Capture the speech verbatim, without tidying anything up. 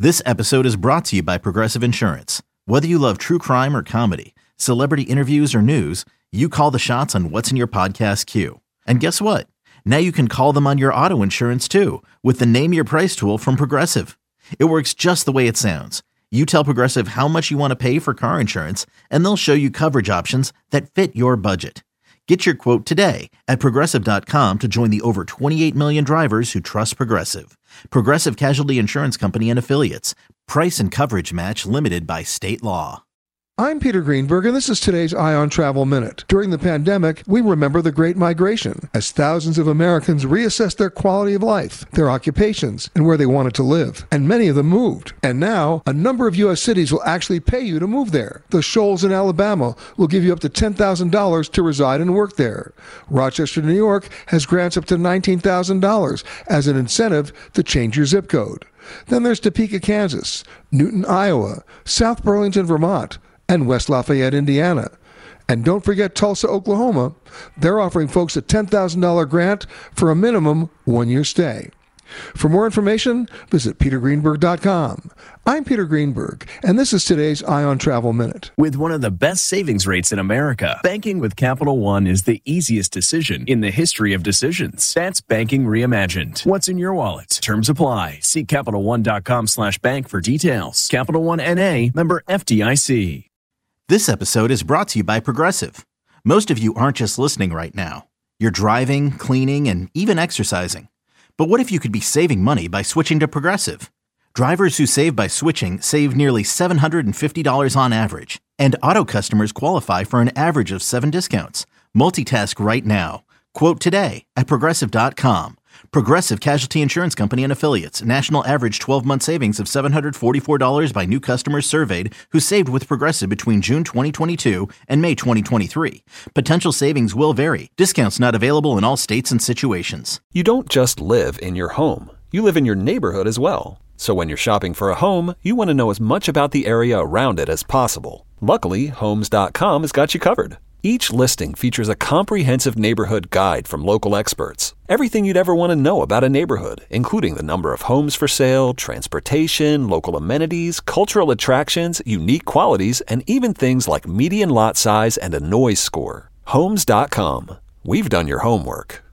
This episode is brought to you by Progressive Insurance. Whether you love true crime or comedy, celebrity interviews or news, you call the shots on what's in your podcast queue. And guess what? Now you can call them on your auto insurance too with the Name Your Price tool from Progressive. It works just the way it sounds. You tell Progressive how much you want to pay for car insurance, and they'll show you coverage options that fit your budget. Get your quote today at Progressive dot com to join the over twenty-eight million drivers who trust Progressive. Progressive Casualty Insurance Company and Affiliates. Price and coverage match limited by state law. I'm Peter Greenberg, and this is today's Eye on Travel Minute. During the pandemic, we remember the Great Migration as thousands of Americans reassessed their quality of life, their occupations, and where they wanted to live. And many of them moved. And now, a number of U S cities will actually pay you to move there. The Shoals in Alabama will give you up to ten thousand dollars to reside and work there. Rochester, New York has grants up to nineteen thousand dollars as an incentive to change your zip code. Then there's Topeka, Kansas, Newton, Iowa, South Burlington, Vermont, and West Lafayette, Indiana. And don't forget Tulsa, Oklahoma. They're offering folks a ten thousand dollars grant for a minimum one-year stay. For more information, visit peter greenberg dot com. I'm Peter Greenberg, and this is today's Eye on Travel Minute. With one of the best savings rates in America, banking with Capital One is the easiest decision in the history of decisions. That's banking reimagined. What's in your wallet? Terms apply. See Capital One dot com slash bank for details. Capital One N A, member F D I C. This episode is brought to you by Progressive. Most of you aren't just listening right now. You're driving, cleaning, and even exercising. But what if you could be saving money by switching to Progressive? Drivers who save by switching save nearly seven hundred fifty dollars on average, and auto customers qualify for an average of seven discounts. Multitask right now. Quote today at Progressive dot com. Progressive Casualty Insurance Company and Affiliates. National average twelve-month savings of seven hundred forty-four dollars by new customers surveyed who saved with Progressive between June twenty twenty-two and May twenty twenty-three. Potential savings will vary. Discounts not available in all states and situations. You don't just live in your home. You live in your neighborhood as well. So when you're shopping for a home, you want to know as much about the area around it as possible. Luckily, Homes dot com has got you covered. Each listing features a comprehensive neighborhood guide from local experts. Everything you'd ever want to know about a neighborhood, including the number of homes for sale, transportation, local amenities, cultural attractions, unique qualities, and even things like median lot size and a noise score. Homes dot com. We've done your homework.